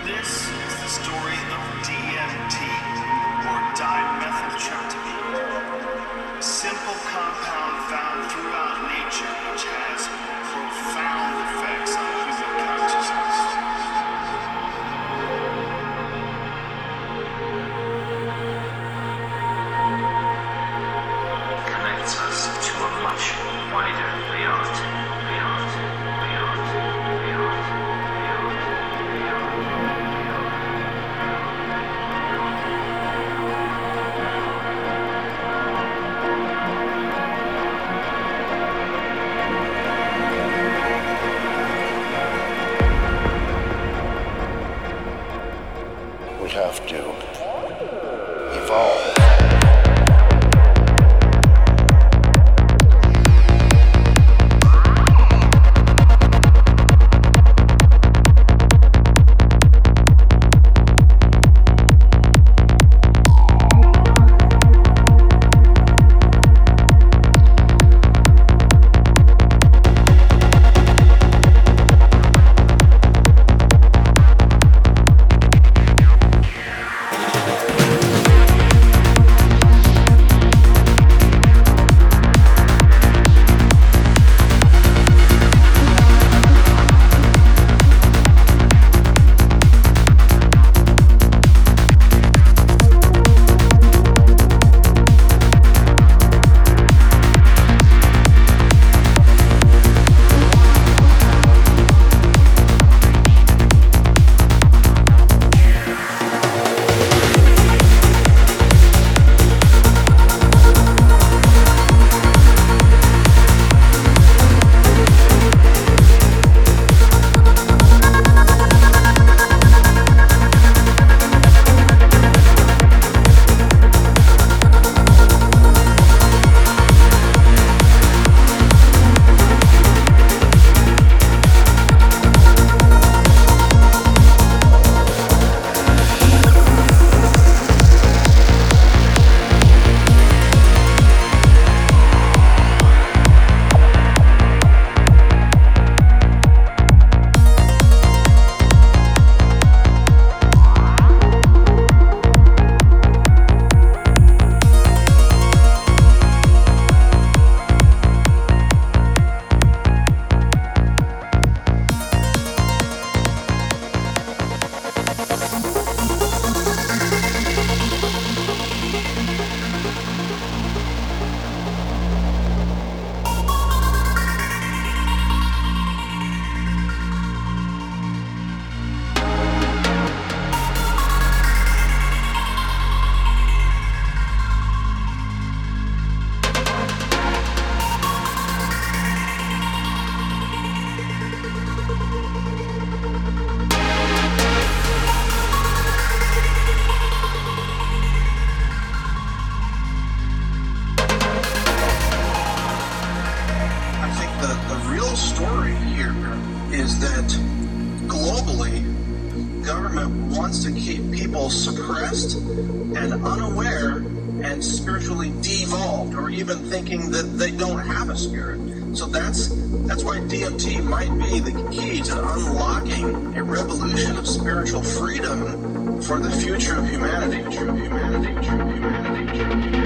This is the story of DMT, or dimethyltryptamine, a simple compound found throughout nature which has profound effects on human consciousness. Connects us to a much wider beyond. We have to evolve. Story here is that globally, government wants to keep people suppressed and unaware and spiritually devolved, or even thinking that they don't have a spirit. So that's why DMT might be the key to unlocking a revolution of spiritual freedom for the future of humanity.